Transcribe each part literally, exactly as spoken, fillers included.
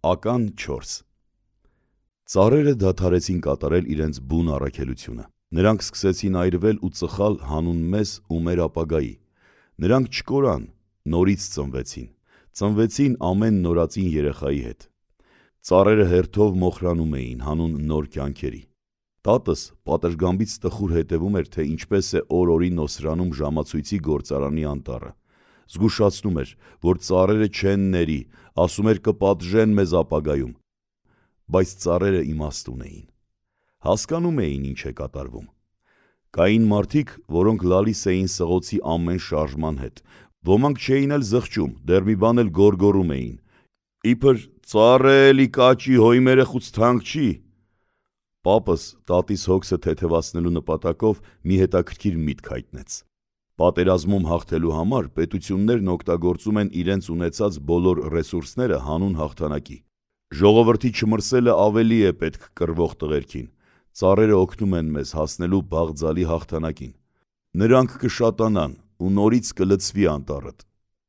Ական չորս Ծառերը դադարեցին կատարել իրենց բուն առաքելությունը: Նրանք սկսեցին այրվել ու ծխալ հանուն մեզ ու մեր ապագայի: Նրանք չկորան, նորից ծնվեցին: Ծնվեցին ամեն նորածին երեխայի հետ: Ծառերը հերթով մոխրանում էին հանուն նոր կյանքերի: Տատս պատշգամբից տխուր հետևում էր, թե ինչպես է օր-օրի նոսրանում ժամացույցի գործարանի անտառը: Զգուշացնում էր, որ ծառերը չեն ների, ասում էր կպատժեն մեզ ապագայում: Բայց ծառերը իմաստուն էին: Հասկանում էին ինչ է կատարվում: Կային մարդիկ, որոնք լալիս էին սղոցի ամեն շարժման հետ: Ոմանք չէին էլ զղջում, դեռ մի բան էլ գոռգոռում էին: Իբր ծառը էլի կաճի, հոյ մերեխուց թանկ չի: Պապս տատիս հոգսը թեթևացնելու նպատակով մի հետաքրքիր միտք հայտնեց: Պատերազմում հաղթելու համար պետություններն օգտագործում են իրենց ունեցած բոլոր ռեսուրսները հանուն հաղթանակի: Ժողովրդի չմրսելը ավելի է պետք կռվող տղերքին: Ծառերը օգնում են մեզ հասնելու բաղձալի հաղթանակին: Նրանք կշատանան ու նորից կլցվի անտառդ: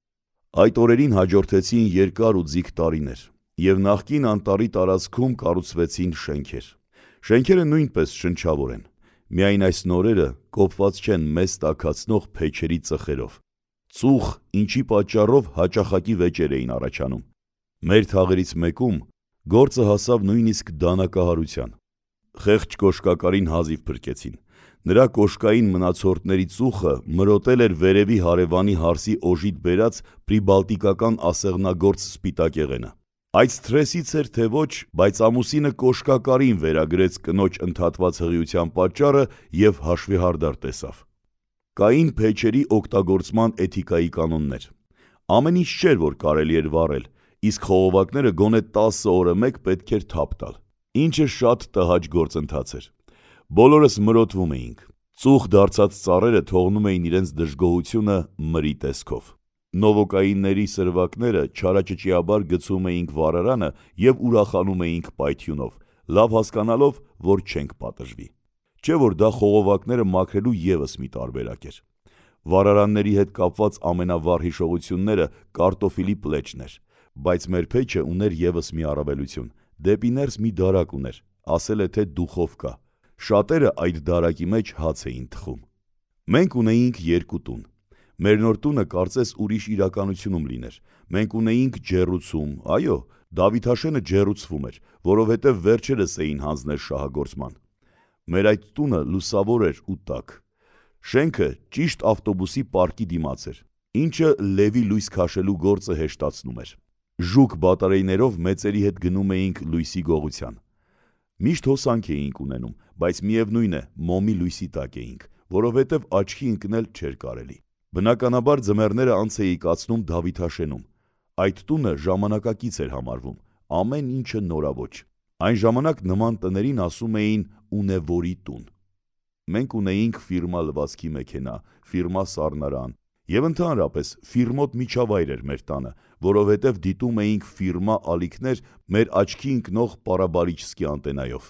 Այդ օրերին հաջորդեցին երկար ու ձիգ տարիներ, և նախկին անտառի տարածքում կառուցվեցին շենքեր: Շենքերը նույնպես շնչավոր են: Միայն այս նորերը կոփված չեն մեզ տաքացնող փեչերի ծխերով: Ծուխ, ինչի պատճառով հաճախակի վեճեր էին առաջանում: Մեր թաղերից մեկում գործը հասավ նույնիսկ դանակահարության: Խեղճ կոշկակարին հազիվ փրկեցին: Նրա կոշկային մնացորդների ծուխը մրոտել էր վերևի հարևանի հարսի օժիտ բերած պրիբալտիկական ասեղնագործ սպիտակեղենը: Այդ սթրեսից էր թե ոչ, բայց ամուսինը կոշկակարին վերագրեց կնոջ ընդհատված հղիության պատճառը և հաշվեհարդար տեսավ: Կային փեչերի օգտագործման էթիկայի կանոններ: Ամեն ինչ չէր, որ կարելի էր վառել, իսկ խողովակները գոնե տասը օրը մեկ պետք էր թափ տալ, ինչը շատ տհաճ գործընթաց էր: Բոլորս մրոտվում էինք: Ծուխ դարձած ծառերը թողնում էին իրենց դժգոհությունը մրի տեսքով: Նովոկայինների սրվակները չարաճճիաբար գցում էինք վառարանը և ուրախանում էինք պայթյունով, լավ հասկանալով, որ չենք պատժվի: Չէ որ դա խողովակները մաքրելու ևս մի տարբերակ էր: Վառարանների հետ կապված ամենավառ հիշողությունները կարտոֆիլի պլեչն էր: Բայց մեր փեչը ուներ ևս մի առավելություն: Դեպի ներս մի դարակ ուներ, ասել է թե դուխովկա: Շատերը այդ դարակի մեջ հաց էին թխում: Մենք ունեինք երկու տուն: Մեր նոր տունը կարծես ուրիշ իրականությունում լիներ: Մենք ունեինք ջեռուցում, այո, Դավիթաշենը ջեռուցվում էր, որովհետև վերջերս էին հանձնել շահագործման: Մեր այդ տունը լուսավոր էր ու տաք: Շենքը ճիշտ ավտոբուսի պարկի դիմաց էր, ինչը լևի լույս քաշելու գործը հեշտացնում էր: Ժուկ բատարեյներով մեծերի հետ գնում էինք լույսի գողության: Միշտ հոսանք էինք ունենում, բայց միևնույն է մոմի լույսի տակ էինք, որովհետև աչքի ընկնել չէր կարելի: Բնականաբար ձմեռները անց էի կացնում Դավիթաշենում: Այդ տունը ժամանակակից էր համարվում, ամեն ինչը նորաոճ: Այն ժամանակ նման տներին ասում էին ունևորի տուն: Մենք ունեինք ֆիրմա լվացքի մեքենա, ֆիրմա սառնարան և ընդհանրապես ֆիրմոտ միջավայր էր մեր տանը, որովհետև դիտում էինք ֆիրմա ալիքներ մեր աչքի ընկնող պարաբարիչսկի անտենայով: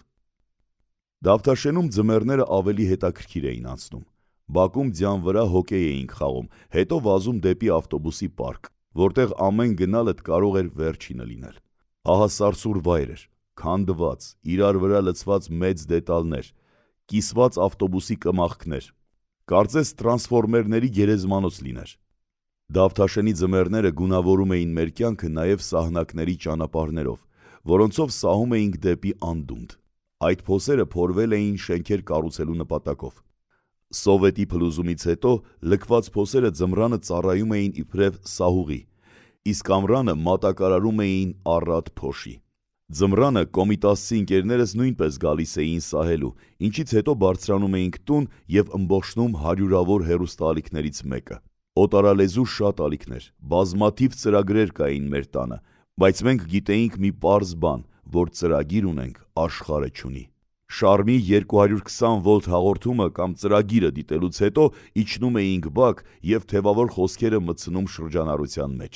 Դավթաշենում ձմեռները ավելի հետաքրքիր էին անցնում: Բակում ձյան վրա հոկեյ էինք խաղում, հետո վազում դեպի ավտոբուսի պարկ, որտեղ ամեն գնալդ կարող էր վերջինը լինել: Ահասարսուռ վայր էր, քանդված, իրար վրա լցված մեծ դետալներ, կիսված ավտոբուսի կմախքներ: Կարծես տրանսֆորմերների գերեզմանոց լիներ: Դավթաշենի ձմեռները գունավորում էին մեր կյանքը նաև սահնակների ճանապարհներով, որոնցով սահում էինք դեպի անդունդ: Այդ փոսերը փորվել էին շենքեր կառուցելու նպատակով: Սովետի փլուզումից հետո լքված փոսերը ձմռանը ծառայում էին իբրև սահուղի, իսկ ամռանը մատակարարում էին առատ փոշի: Ձմռանը կոմիտասցի ընկերներս նույնպես գալիս էին սահելու, ինչից հետո բարձրանում էինք տուն և ըմբոշխնում հարյուրավոր հեռուստաալիքներից մեկը: Օտարալեզու շատ ալիքներ, բազմաթիվ ծրագրեր կային մեր տանը, բայց մենք գիտեինք մի պարզ բան, որ ծրագիր ունենք աշխարհը չունի: Շարմի երկու հարյուր քսան վոլտ հաղորդումը կամ ծրագիրը դիտելուց հետո իջնում էինք բակ և թևավոր խոսքերը մտցնում շրջանառության մեջ: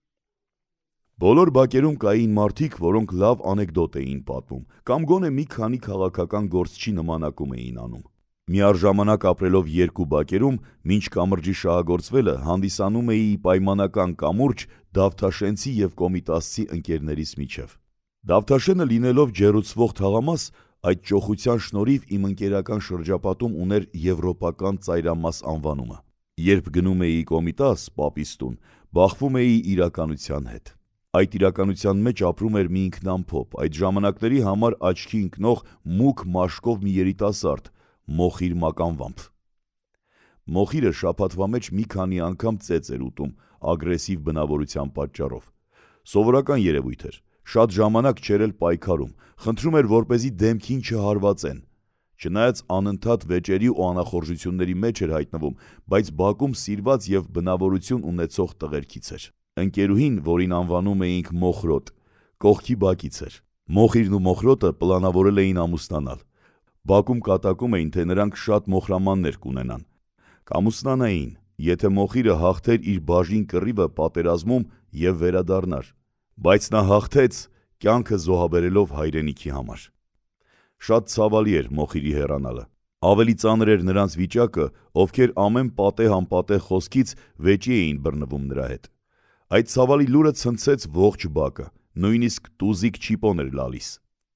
Բոլոր բակերում կային մարդիկ, որոնք լավ անեկդոտ էին պատմում կամ գոնե մի քանի քաղաքական գործչի նմանակում էին անում: Միառժամանակ ապրելով երկու բակերում, մինչ կամրջի շահագործվելը հանդիսանում էի պայմանական կամուրջ դավթաշենցի և կոմիտասցի ընկերներիս միջև: Դավթաշենը լինելով ջերուցվող թաղամաս, այդ ճոխության շնորհիվ իմ ընկերական շրջապատում ուներ եվրոպական ծայրամաս անվանումը։ Երբ գնում էի Կոմիտաս, պապիս տուն, բախվում էի իրականության հետ։ Այդ իրականության մեջ ապրում էր մի ինքնամփոփ, այդ ժամանակների համար աչքի ընկնող մուգ մաշկով մի երիտասարդ, Մոխիր Մականվամբ։ Մոխիրը շաբաթվա մեջ մի քանի անգամ ծեծ էր ուտում ագրեսիվ բնավորության պատճառով։ Սովորական երևույթ էր, շատ ժամանակ չէր էլ պայքարում, խնդրում էր, որպեսզի դեմքին չհարվածեն։ Չնայած անընդհատ վեճերի ու անախորժությունների մեջ էր հայտնվում, բայց բակում սիրված և բնավորություն ունեցող տղերքից էր։ Ընկերուհին, որին անվանում էինք Մոխրոտ, կողքի բակից էր։ Մոխիրն ու Մոխրոտը պլանավորել էին ամուսնանալ։ Բակում կատակում էին, թե նրանք շատ մոխրամաններ կունենան։ Կամուսնանային, եթե Մոխիրը հաղթեր իր բաժին կռիվը պատերազմում և վերադառնար, բայց նա հաղթեց, կյանքը զոհաբերելով հայրենիքի համար։ Շատ ցավալի էր Մոխիրի հեռանալը։ Ավելի ծանր էր նրանց վիճակը, ովքեր ամեն պատեհ-անպատեհ խոսքից վեճի էին բռնվում նրա հետ։ Այդ ցավալի լուրը ցնցեց ողջ բակը, նույնիսկ տուզիկ Չիպոն էր լալիս։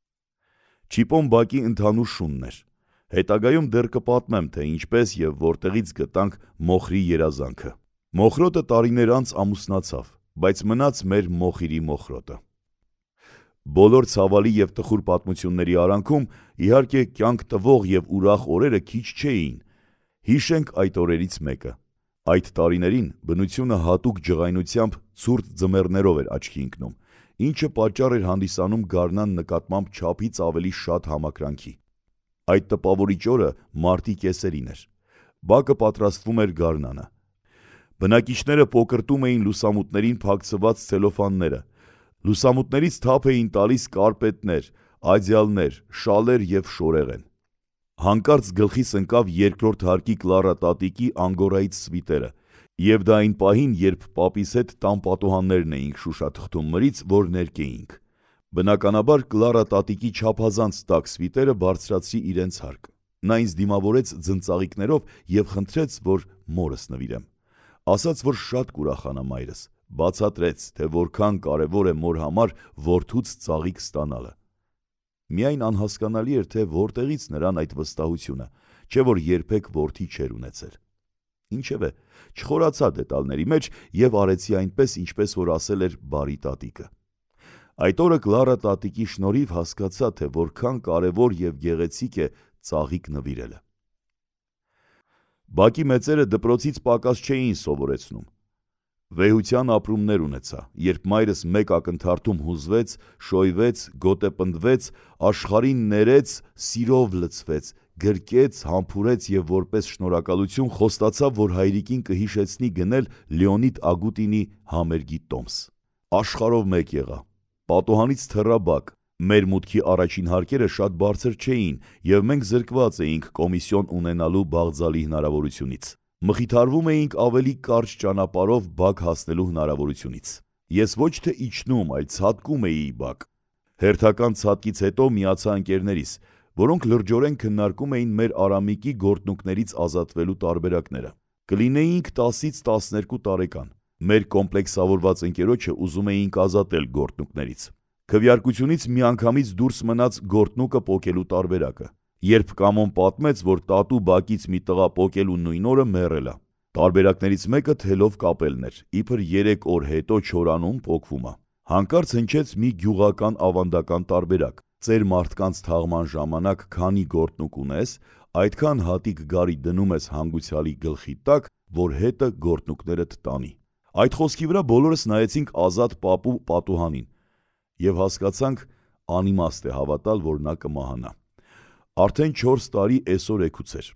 Չիպոն բակի ընդհանուր շունն էր։ Հետագայում դեռ կպատմեմ, թե ինչպես և որտեղից գտանք Մոխրի երազանքը։ Մոխրոտը տարիներ անց ամուսնացավ, բայց մնաց մեր Մոխիրի Մոխրոտը։ Բոլոր ցավալի և տխուր պատմությունների արանքում, իհարկե, կյանք տվող և ուրախ օրերը քիչ չէին։ Հիշենք այդ օրերից մեկը։ Այդ տարիներին բնությունը հատուկ ջղայնությամբ ցուրտ ձմեռներով էր աչքի ընկնում, ինչը պատճառ էր հանդիսանում գարնան նկատմամբ չափից ավելի շատ համակրանքի։ Այդ տպավորիչ օրը մարտի կեսերին էր։ Բակը պատրաստվում էր գարնանը։ Բնակիչները պոկրտում էին լուսամուտներին փակցված ցելոֆանները։ Լուսամուտներից թափ էին տալիս կարպետներ, ադյալներ, շալեր և շորեղեն։ Հանկարծ գլխիս ընկավ երկրորդ հարկի Կլարա տատիկի անգորայից սվիտերը, և դա այն պահին, երբ պապիս հետ տան պատուհաններն էինք շուշաթղթում մրից, որ ներկեինք։ Բնականաբար Կլարա տատիկի չափազանց տաք սվիտերը բարձրացրի իրենց հարկ։ Նա ինձ դիմավորեց ձնծաղիկներով և խնդրեց, որ մորս նվիրեմ։ Ասաց, որ շատ կուրախանա մայրս, բացատրեց, թե որքան կարևոր է մոր համար որդուց ծաղիկ ստանալը։ Միայն անհասկանալի էր, թե որտեղից նրան այդ վստահությունը, չէ որ երբեք որդի չէր ունեցել։ Ինչևէ, չխորացա դետալների մեջ և արեցի այնպես, ինչպես որ ասել էր բարի տատիկը։ Այդ օրը Կլարա տատիկի շնորհիվ հասկացա, թե որքան կարևոր և գեղեցիկ է ծաղիկ նվիրելը։ Բակի մեծերը դպրոցից պակաս չէին սովորեցնում։ Վեհության ապրումներ ունեցա, երբ մայրս մեկ ակնթարթում հուզվեց, շոյվեց, գոտեպնդվեց, աշխարհին ներեց, սիրով լցվեց, գրկեց, համբուրեց և որպես շնորհակալություն խոստացավ, որ հայրիկին կհիշեցնի գնել Լեոնիդ Ագուտինի համերգի տոմս։ Աշխարհով մեկ եղա։ Պատուհանից թռա բակ։ Մեր մուտքի առաջին հարկերը շատ բարձր չէին, և մենք զրկված էինք կոմիսիոն ունենալու բաղձալի հնարավորությունից։ Մխիթարվում էինք ավելի կարճ ճանապարհով բակ հասնելու հնարավորությունից։ Ես ոչ թե իջնում, այլ ցատկում էի բակ։ Հերթական ցատկից հետո միացա ընկերներիս, որոնք լրջորեն քննարկում էին մեր Արամիկի գորտնուկներից ազատվելու տարբերակները։ Կլինեինք տասից տասներկու տարեկան։ Մեր կոմպլեքսավորված ընկերոջը ուզում էինք ազատել գորտնուկներից։ Քվեարկությունից միանգամից դուրս մնաց գորտնուկը պոկելու տարբերակը։ Երբ Կամոն պատմեց, որ տատու բակից մի տղա պոկելու նույն օրը մեռել է։ Տարբերակներից մեկը թելով կապելն էր, իբր երեք օր հետո չորանում պոկվում է։ Հանկարծ հնչեց մի գյուղական ավանդական տարբերակ. ծեր մարդկանց թաղման ժամանակ քանի գորտնուկ ունես, այդքան հատիկ գարի դնում ես հանգուցյալի գլխի տակ, որ հետը գորտնուկներդ տանի։ Այդ խոսքի վրա բոլորս նայեցինք Ազատ պապու պատուհանին և հասկացանք անիմաստ է հավատալ, որ նա կմահանա։ Արդեն չորս տարի էսօր էգուց էր։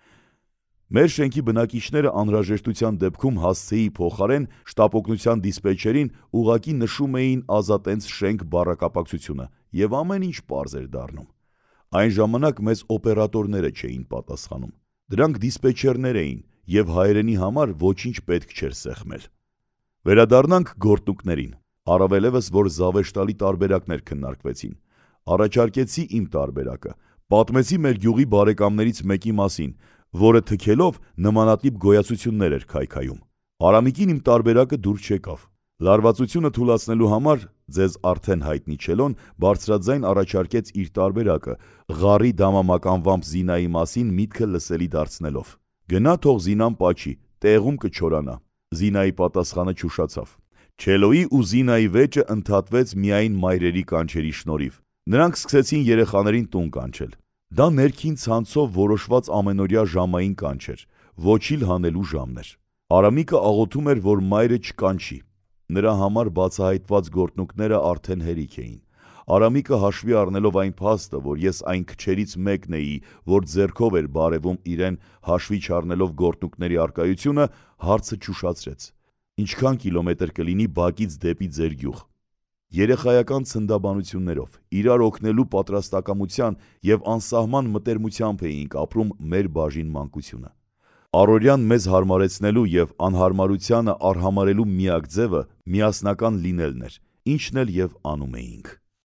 Մեր շենքի բնակիչները անհրաժեշտության դեպքում հասցեի փոխարեն շտապօգնության դիսպեչերին ուղղակի նշում էին Ազատենց շենք բառակապակցությունը և ամեն ինչ պարզ էր դառնում։ Այն ժամանակ մեզ օպերատորները չէին պատասխանում։ Դրանք դիսպեչերներ էին և հայրենի համար ոչինչ պետք չէր սեղմել։ Վերադառնանք գորտնուկներին, առավելևս, որ զավեշտալի տարբերակներ քննարկվեցին։ Առաջարկեցի իմ տարբերակը, պատմեցի մեր գյուղի բարեկամներից մեկի մասին, որը թքելով նմանատիպ գոյացություններ էր քայքայում։ Արամիկին իմ տարբերակը դուր չեկավ։ Լարվածությունը թուլացնելու համար ձեզ արդեն հայտնի Չելոն բարձրաձայն առաջարկեց իր տարբերակը Ղարի դամամականվամբ Զինայի մասին միտքը լսելի դարձնելով. «Գնա թող Զինան պաչի, տեղում կչորանա»։ Զինայի պատասխանը չուշացավ։ Չելոյի ու Զինայի վեճը ընդհատվեց միայն մայրերի կանչերի շնորհիվ։ Նրանք սկսեցին երեխաներին տուն կանչել։ Դա ներքին ցանցով որոշված ամենօրյա ժամային կանչ էր, ոչիլ հանելու ժամն էր։ Արամիկը աղոթում էր, որ մայրը չկանչի։ Նրա համար բացահայտված գործունքները արդեն հերիք էին։ Արամիկը հաշվի առնելով այն փաստը, որ ես այն քչերից մեկն էի, որ ձեռքով էր բարևում իրեն, հաշվի չառնելով գործունքների առկայությունը, հարցը չուշացրեց. «Ինչքան կիլոմետր կլինի բակից դեպի ձեր գյուղ»։ Երեխայական ցնդաբանություններով, իրար օգնելու պատրաստակամության և անսահման մտերմությամբ էինք ապրում մեր բաժին մանկությունը։ Առօրյան մեզ հարմարեցնելու և անհարմարությանը արհամարհելու միակ ձևը միասնական լինելն էր, ինչն էլ և անում էինք։